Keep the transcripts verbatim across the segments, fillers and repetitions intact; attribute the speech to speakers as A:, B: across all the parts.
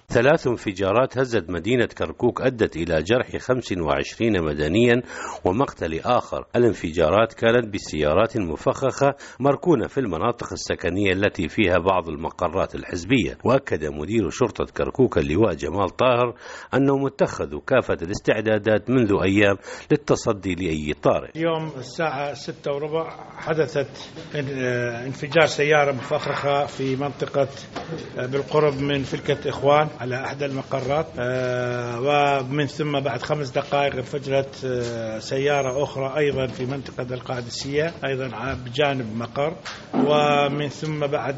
A: ثلاث انفجارات هزت مدينة كركوك أدت إلى جرح خمس وعشرين مدنيا ومقتل آخر. الانفجارات كانت بسيارات مفخخة مركونة في المناطق السكنية التي فيها بعض المقرات الحزبية. وأكد مدير شرطة كركوك اللواء جمال طاهر أنهم اتخذوا كافة الاستعدادات منذ أيام للتصدي لأي طارئ.
B: اليوم الساعة ستة وربع حدثت انفجار سيارة مفخخة في منطقة بالقرب من فلكة إخوان على أحد المقرات، ومن ثم بعد خمس دقائق انفجرت سيارة أخرى أيضا في منطقة القادسية أيضا بجانب مقر، ومن ثم بعد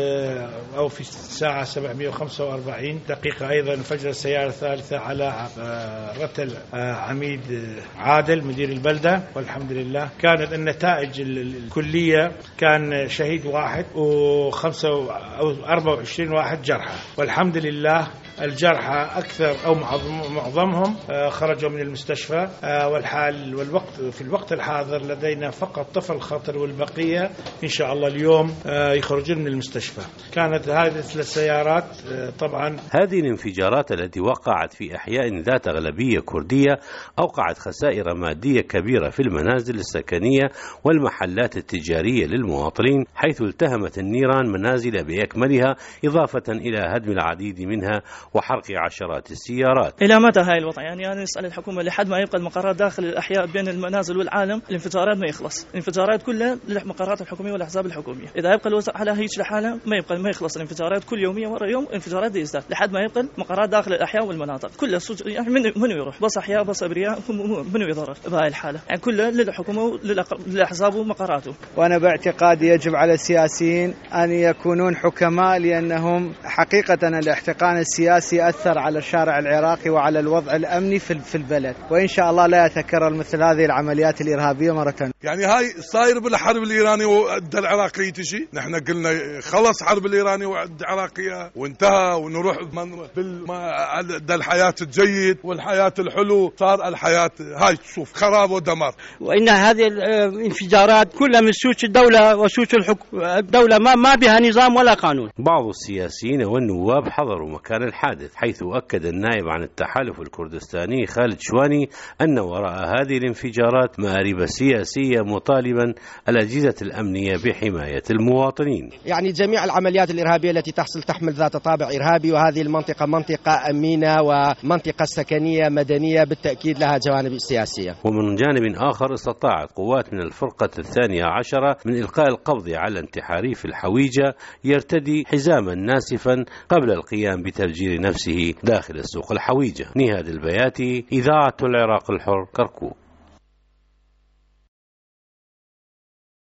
B: أو في الساعة سبعمائة وخمسة وأربعين دقيقة أيضا انفجرت سيارة ثالثة على رتل عميد عادل مدير البلدة. والحمد لله كانت النتائج الكلية كان شهيد واحد وخمسة أو أربعة وعشرين واحد جرحى، والحمد لله الجرحى أكثر أو معظمهم خرجوا من المستشفى، والحال والوقت في الوقت الحاضر لدينا فقط طفل خطر والبقية إن شاء الله اليوم يخرجون من المستشفى. كانت هذه السيارات طبعا.
A: هذه الانفجارات التي وقعت في أحياء ذات أغلبية كردية أوقعت خسائر مادية كبيرة في المنازل السكنية والمحلات التجارية للمواطنين، حيث التهمت النيران منازل بأكملها إضافة إلى هدم العديد منها وحرق عشرات السيارات.
C: إلى متى هاي الوضع؟ يعني أنا نسأل الحكومة لحد ما يبقى المقرات داخل الأحياء بين المنازل والعالم الانفجارات ما يخلص، الانفجارات كلها للمقرات الحكومية والأحزاب الحكومية. إذا يبقى الوضع على هيك لحالة ما يبقى ما يخلص الانفجارات، كل يومية ورا يوم انفجارات دي يزداد لحد ما يبقى المقرات داخل الأحياء والمناطق كلها سج... يعني من منو يروح بس أحياء بس أبرياء منو يضرر بهاي الحالة، يعني كلها للحكومة وللأحزاب ومقراته.
D: وأنا باعتقادي يجب على السياسيين أن يكونون حكماء، لأنهم حقيقة الاحتقان السياسي أثر على الشارع العراقي وعلى الوضع الأمني في البلد، وإن شاء الله لا يتكرر مثل هذه العمليات الإرهابية مرة.
E: يعني هاي صاير بالحرب الإيراني وعد العراقية تشي، نحن قلنا خلص حرب الإيراني وعد العراقية وانتهى ونروح بالحياة الحياة الجيد والحياة الحلو، صار الحياة هاي تشوف خراب ودمار.
F: وإن هذه الانفجارات كلها من سوش الدولة وسوش الحكم الدولة ما ما بها نظام ولا قانون.
A: بعض السياسيين والنواب حضروا مكان الحادث، حيث أكد النائب عن التحالف الكردستاني خالد شواني أن وراء هذه الانفجارات مآرب سياسية، مطالبا الأجهزة الأمنية بحماية المواطنين.
G: يعني جميع العمليات الإرهابية التي تحصل تحمل ذات طابع إرهابي، وهذه المنطقة منطقة أمينة ومنطقة سكنية مدنية بالتأكيد لها جوانب سياسية.
A: ومن جانب آخر استطاعت قوات من الفرقة الثانية عشرة من إلقاء القبض على انتحاري في الحويجة يرتدي حزاما ناسفا قبل القيام بتفجير نفسه داخل السوق الحويجة. نهاد البياتي، إذاعة العراق الحر، كركوك.